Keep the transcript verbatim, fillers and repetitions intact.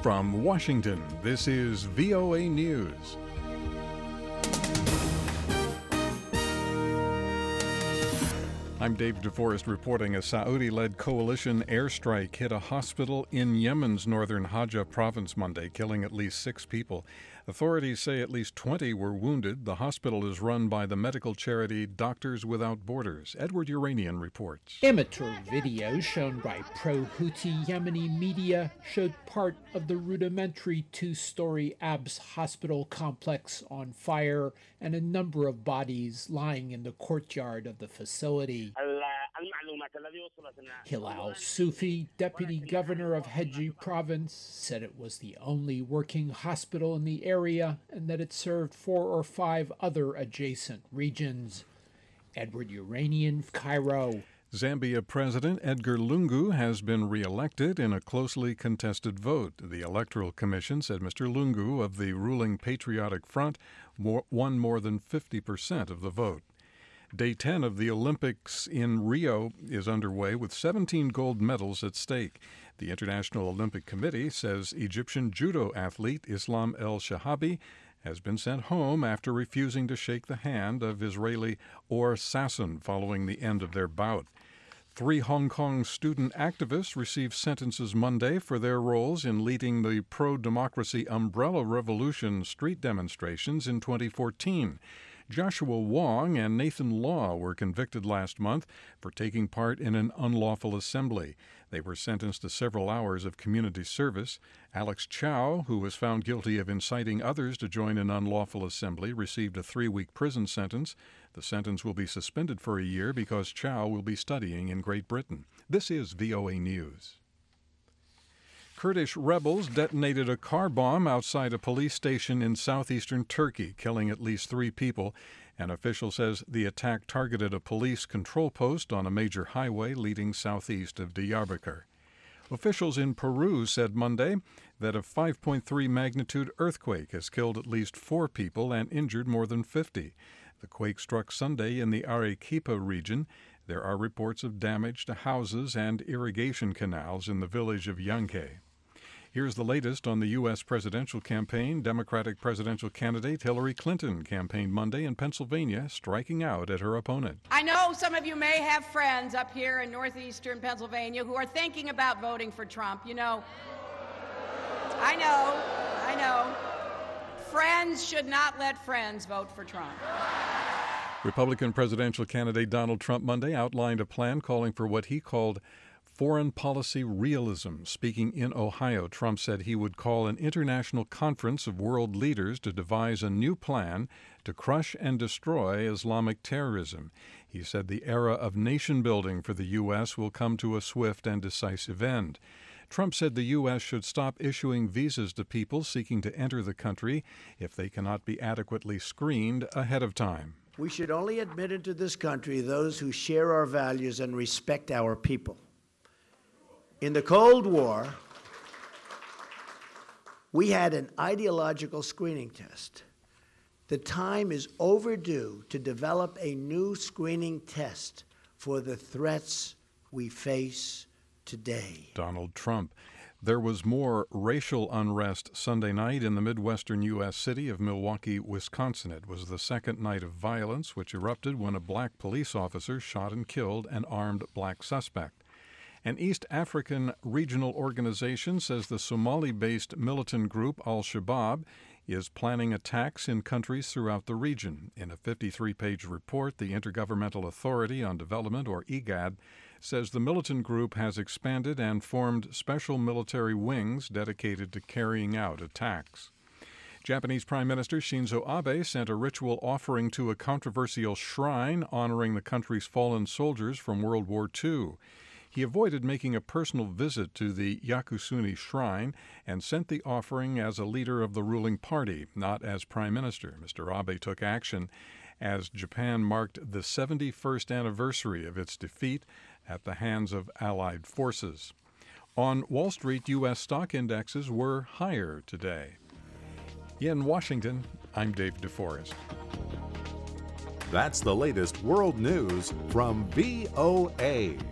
From Washington, this is V O A News. I'm Dave DeForest reporting. A Saudi-led coalition airstrike hit a hospital in Yemen's northern Hajj province Monday, killing at least six people. Authorities say at least twenty were wounded. The hospital is run by the medical charity Doctors Without Borders. Edward Uranian reports. Amateur videos shown by pro-Houthi Yemeni media showed part of the rudimentary two-story Abs hospital complex on fire and a number of bodies lying in the courtyard of the facility. Hilal Sufi, deputy governor of Hejj province, said it was the only working hospital in the area and that it served four or five other adjacent regions. Edward Uranian, Cairo. Zambia President Edgar Lungu has been re-elected in a closely contested vote. The Electoral Commission said Mister Lungu of the ruling Patriotic Front won more than fifty percent of the vote. Day ten of the Olympics in Rio is underway with seventeen gold medals at stake. The International Olympic Committee says Egyptian judo athlete Islam El Shahabi has been sent home after refusing to shake the hand of Israeli Or Sasson following the end of their bout. Three Hong Kong student activists received sentences Monday for their roles in leading the pro-democracy Umbrella Revolution street demonstrations in twenty fourteen. Joshua Wong and Nathan Law were convicted last month for taking part in an unlawful assembly. They were sentenced to several hours of community service. Alex Chow, who was found guilty of inciting others to join an unlawful assembly, received a three-week prison sentence. The sentence will be suspended for a year because Chow will be studying in Great Britain. This is V O A News. Kurdish rebels detonated a car bomb outside a police station in southeastern Turkey, killing at least three people. An official says the attack targeted a police control post on a major highway leading southeast of Diyarbakir. Officials in Peru said Monday that a five point three magnitude earthquake has killed at least four people and injured more than fifty. The quake struck Sunday in the Arequipa region. There are reports of damage to houses and irrigation canals in the village of Yanque. Here's the latest on the U S presidential campaign. Democratic presidential candidate Hillary Clinton campaigned Monday in Pennsylvania, striking out at her opponent. I know some of you may have friends up here in northeastern Pennsylvania who are thinking about voting for Trump. You know, I know, I know. Friends should not let friends vote for Trump. Republican presidential candidate Donald Trump Monday outlined a plan calling for what he called foreign policy realism. Speaking in Ohio, Trump said he would call an international conference of world leaders to devise a new plan to crush and destroy Islamic terrorism. He said the era of nation building for the U S will come to a swift and decisive end. Trump said the U S should stop issuing visas to people seeking to enter the country if they cannot be adequately screened ahead of time. We should only admit into this country those who share our values and respect our people. In the Cold War, we had an ideological screening test. The time is overdue to develop a new screening test for the threats we face today. Donald Trump. There was more racial unrest Sunday night in the Midwestern U S city of Milwaukee, Wisconsin. It was the second night of violence, which erupted when a black police officer shot and killed an armed black suspect. An East African regional organization says the Somali-based militant group Al-Shabaab is planning attacks in countries throughout the region. In a fifty-three page report, the Intergovernmental Authority on Development, or IGAD, says the militant group has expanded and formed special military wings dedicated to carrying out attacks. Japanese Prime Minister Shinzo Abe sent a ritual offering to a controversial shrine honoring the country's fallen soldiers from World War Two. He avoided making a personal visit to the Yakusuni Shrine and sent the offering as a leader of the ruling party, not as prime minister. Mister Abe took action as Japan marked the seventy-first anniversary of its defeat at the hands of Allied forces. On Wall Street, U S stock indexes were higher today. In Washington, I'm Dave DeForest. That's the latest world news from V O A.